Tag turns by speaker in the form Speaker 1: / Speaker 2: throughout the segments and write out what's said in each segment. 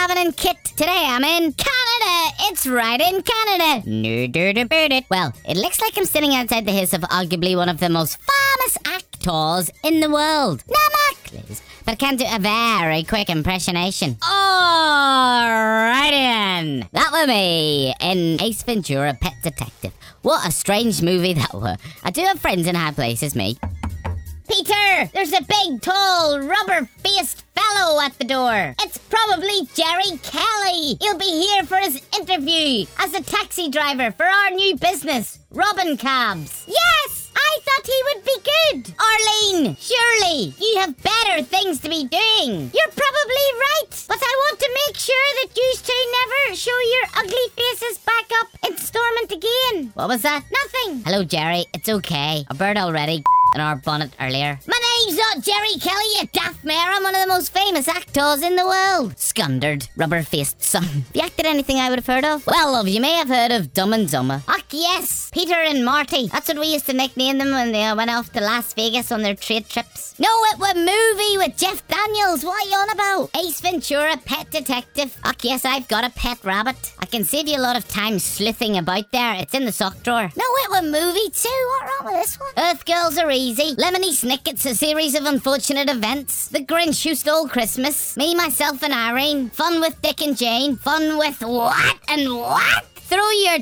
Speaker 1: Stavin and Kit. Today I'm in Canada. It's right in Canada. No dirt about it. Well, it looks like I'm sitting outside the house of arguably one of the most famous actors in the world. Please. But I can do a very quick impersonation. Alrighty then. That was me in Ace Ventura Pet Detective. What a strange movie that was. I do have friends in high places, me. Peter, there's a big, tall, rubber-faced fellow at the door. It's probably Jerry Kelly. He'll be here for his interview as a taxi driver for our new business, Robin Cabs. Yes, I thought he would be good. Arlene, surely you have better things to be doing. You're probably right, but I want to make sure that you two never show your ugly faces back up in Stormont again. What was that? Nothing. Hello, Jerry. It's okay. A bird already in our bonnet earlier. My name's not Jerry Kelly, you daft mare. I'm one of the most famous actors in the world. Scundered, rubber-faced son. Have you acted anything I would have heard of? Well, love, you may have heard of Dumb and Dumber. Ach, yes. Peter and Marty. That's what we used to nickname them when they went off to Las Vegas on their trade trips. No, it was a movie with Jeff Daniels. What are you on about? Ace Ventura, Pet Detective. Ach, yes, I've got a pet rabbit. I can save you a lot of time sleuthing about there. It's in the sock drawer. No, it was a movie too. What's wrong with this one? Earth Girls Are Easy. Lemony Snicket's A Series of Unfortunate Events. The Grinch Who Stole Christmas. Me, Myself and Irene. Fun with Dick and Jane. Fun with what and what? Throw your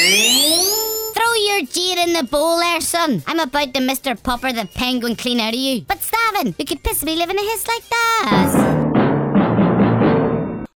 Speaker 1: jade in the bowl there, son. I'm about to Mr. Popper the Penguin clean out of you. But Stavin, you could piss me living in a house like that.